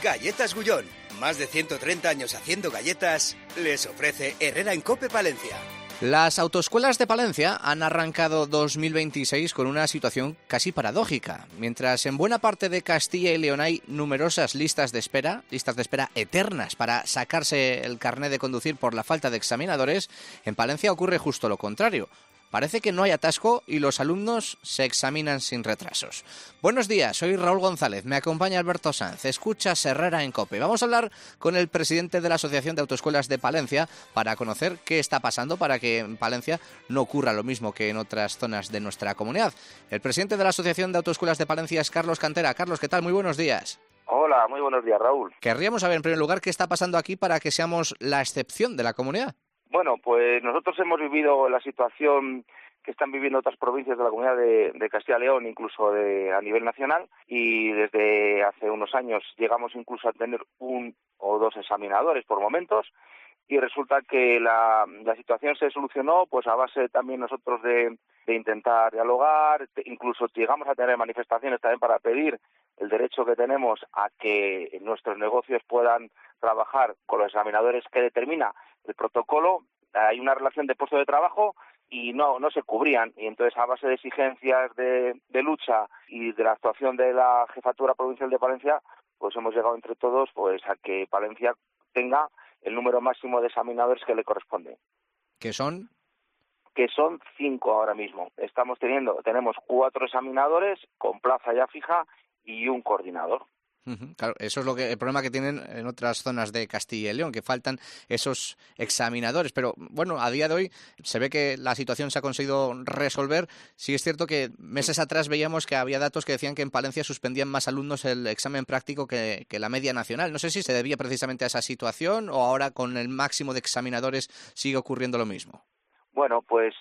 Galletas Gullón, más de 130 años haciendo galletas, les ofrece Herrera en Cope Palencia. Las autoescuelas de Palencia han arrancado 2026 con una situación casi paradójica. Mientras en buena parte de Castilla y León hay numerosas listas de espera eternas para sacarse el carné de conducir por la falta de examinadores, en Palencia ocurre justo lo contrario. Parece que no hay atasco y los alumnos se examinan sin retrasos. Buenos días, soy Raúl González, me acompaña Alberto Sanz. Escuchas Herrera en COPE. Vamos a hablar con el presidente de la Asociación de Autoescuelas de Palencia para conocer qué está pasando para que en Palencia no ocurra lo mismo que en otras zonas de nuestra comunidad. El presidente de la Asociación de Autoescuelas de Palencia es Carlos Cantera. Carlos, ¿qué tal? Muy buenos días. Hola, muy buenos días, Raúl. Querríamos saber, en primer lugar, qué está pasando aquí para que seamos la excepción de la comunidad. Bueno, pues nosotros hemos vivido la situación que están viviendo otras provincias de la comunidad de Castilla y León, incluso a nivel nacional, y desde hace unos años llegamos incluso a tener 1 o 2 examinadores por momentos, y resulta que la situación se solucionó pues a base también nosotros de intentar dialogar, incluso llegamos a tener manifestaciones también para pedir el derecho que tenemos a que nuestros negocios puedan trabajar con los examinadores que determina el protocolo. Hay una relación de puesto de trabajo y no se cubrían, y entonces a base de exigencias de lucha y de la actuación de la Jefatura Provincial de Palencia, pues hemos llegado entre todos pues a que Palencia tenga el número máximo de examinadores que le corresponde. ¿Qué son? Que son 5 ahora mismo. Tenemos 4 examinadores con plaza ya fija y un coordinador. Claro, eso es el problema que tienen en otras zonas de Castilla y León, que faltan esos examinadores. Pero bueno, a día de hoy se ve que la situación se ha conseguido resolver. Sí es cierto que meses atrás veíamos que había datos que decían que en Palencia suspendían más alumnos el examen práctico que la media nacional. No sé si se debía precisamente a esa situación o ahora con el máximo de examinadores sigue ocurriendo lo mismo. Bueno, pues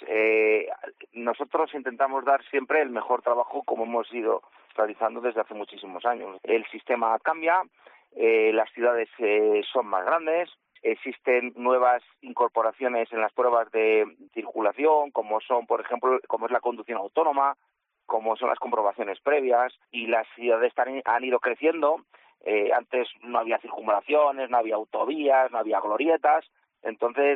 nosotros intentamos dar siempre el mejor trabajo como hemos ido realizando desde hace muchísimos años. El sistema cambia, las ciudades son más grandes, existen nuevas incorporaciones en las pruebas de circulación, como son, por ejemplo, como es la conducción autónoma, como son las comprobaciones previas, y las ciudades han ido creciendo. Antes no había circunvalaciones, no había autovías, no había glorietas. Entonces,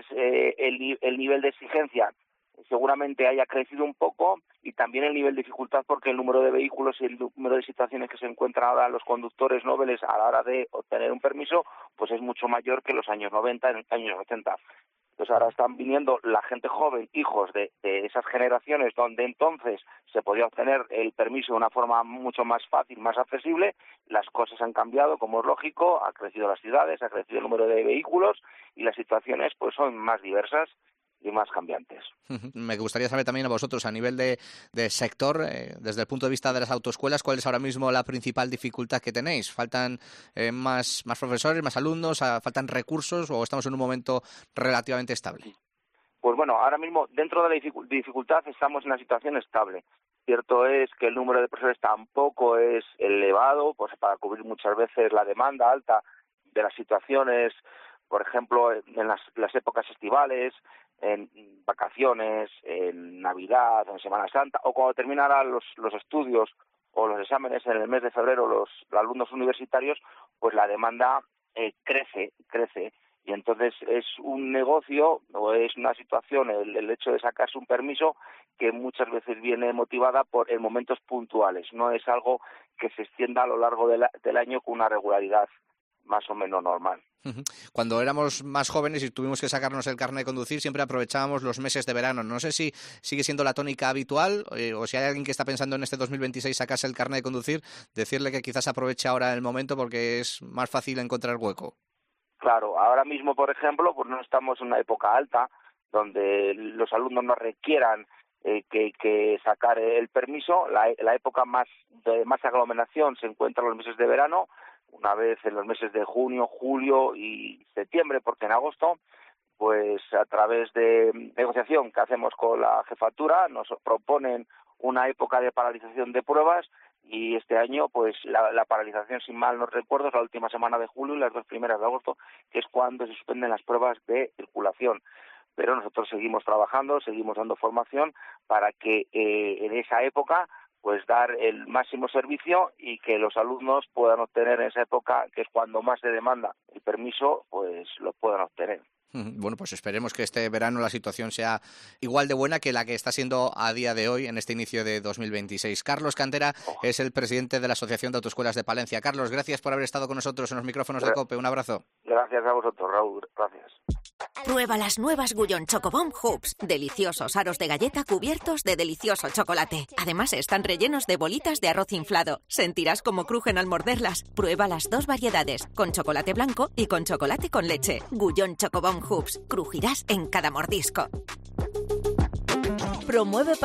el nivel de exigencia seguramente haya crecido un poco, y también el nivel de dificultad, porque el número de vehículos y el número de situaciones que se encuentran ahora los conductores nobles a la hora de obtener un permiso, pues es mucho mayor que los años 90, en los años 80. Pues ahora están viniendo la gente joven, hijos de esas generaciones donde entonces se podía obtener el permiso de una forma mucho más fácil, más accesible. Las cosas han cambiado, como es lógico, ha crecido las ciudades, ha crecido el número de vehículos y las situaciones pues son más diversas y más cambiantes. Me gustaría saber también a vosotros, a nivel de sector, desde el punto de vista de las autoescuelas, ¿cuál es ahora mismo la principal dificultad que tenéis? ¿Faltan más profesores, más alumnos? ¿Faltan recursos o estamos en un momento relativamente estable? Pues bueno, ahora mismo dentro de la dificultad estamos en una situación estable. Cierto es que el número de profesores tampoco es elevado, pues para cubrir muchas veces la demanda alta de las situaciones, por ejemplo, en las épocas estivales, en vacaciones, en Navidad, en Semana Santa, o cuando terminarán los estudios o los exámenes en el mes de febrero, los alumnos universitarios, pues la demanda crece, y entonces es un negocio o es una situación, el hecho de sacarse un permiso, que muchas veces viene motivada en momentos puntuales, no es algo que se extienda a lo largo del año con una regularidad más o menos normal. Cuando éramos más jóvenes y tuvimos que sacarnos el carnet de conducir, siempre aprovechábamos los meses de verano. No sé si sigue siendo la tónica habitual o si hay alguien que está pensando en este 2026 sacarse el carnet de conducir, decirle que quizás aproveche ahora el momento porque es más fácil encontrar hueco. Claro, ahora mismo, por ejemplo, pues no estamos en una época alta donde los alumnos no requieran que sacar el permiso. La época de más aglomeración se encuentra en los meses de verano, una vez en los meses de junio, julio y septiembre, porque en agosto, pues a través de negociación que hacemos con la jefatura, nos proponen una época de paralización de pruebas, y este año pues la paralización, sin mal no recuerdo, es la última semana de julio y las 2 primeras de agosto, que es cuando se suspenden las pruebas de circulación. Pero nosotros seguimos trabajando, seguimos dando formación para que en esa época pues dar el máximo servicio y que los alumnos puedan obtener en esa época, que es cuando más se demanda el permiso, pues lo puedan obtener. Bueno, pues esperemos que este verano la situación sea igual de buena que la que está siendo a día de hoy en este inicio de 2026. Carlos Cantera es el presidente de la Asociación de Autoescuelas de Palencia. Carlos, gracias por haber estado con nosotros en los micrófonos de COPE. Un abrazo. Gracias a vosotros, Raúl. Gracias. Prueba las nuevas Gullón Chocobomb Hoops. Deliciosos aros de galleta cubiertos de delicioso chocolate. Además están rellenos de bolitas de arroz inflado. Sentirás cómo crujen al morderlas. Prueba las 2 variedades, con chocolate blanco y con chocolate con leche. Gullón Chocobomb Hoops. Crujirás en cada mordisco. Promueve